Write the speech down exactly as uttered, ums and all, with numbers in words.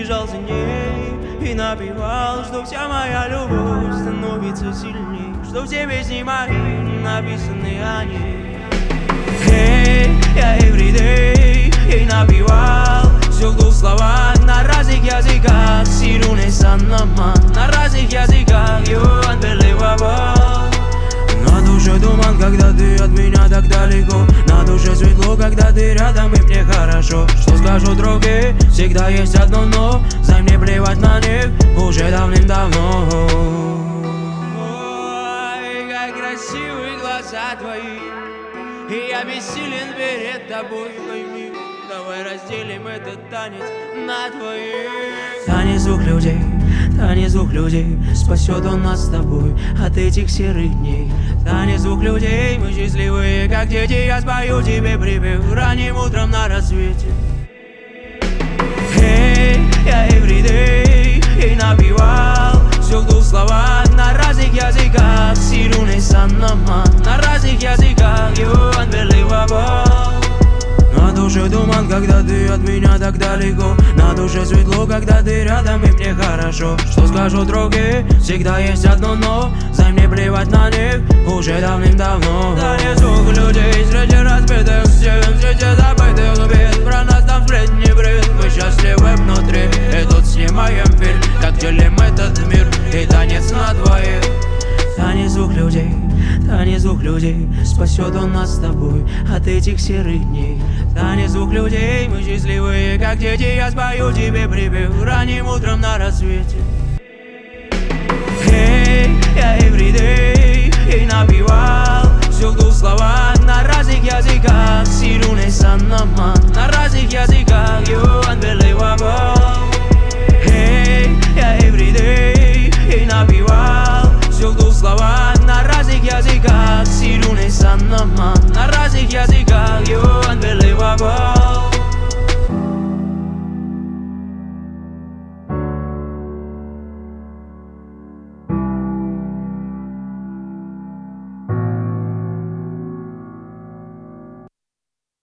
бежал за ней и напевал, что вся моя любовь становится сильней, что все песни мои написаны о ней. Эй, я everyday ей напевал все в двух словах на разных языках. Сируне саннаман на разных языках. You unbelievable. На душе туман, когда ты от меня так далеко. На душе светло, когда ты рядом и мне хорошо. Что скажут другие, всегда есть одно но. Знай, мне плевать на них уже давным-давно. Ой, как красивые глаза твои, и я бессилен перед тобой, пойми. Давай разделим этот танец на двоих. Танец двух людей, танец двух людей, спасет он нас с тобой от этих серых дней. Танец двух людей, мы счастливые, как дети. Я спою тебе припев ранним утром на рассвете. Эй, я everyday ей напевал все в двух словах на разных языках. Сируне саннаман на разных языках. You unbelievable. На душе туман, когда ты от меня так далеко. На душе светло, когда ты рядом и мне хорошо. Что скажут другие, всегда есть одно но. Знай, мне плевать на них уже давным-давно. Танец двух людей среди разбитых стен, среди забытых бед. Про нас там сплетни бред. Мы счастливы внутри и тут снимаем фильм, как делим этот мир. И танец на двоих. Танец двух людей, танец двух людей, спасет он нас с тобой от этих серых дней. Танец двух людей, мы счастливые, как дети. Я спою тебе припев ранним утром на рассвете. Эй, я everyday ей напевал все в двух словах на разных языках.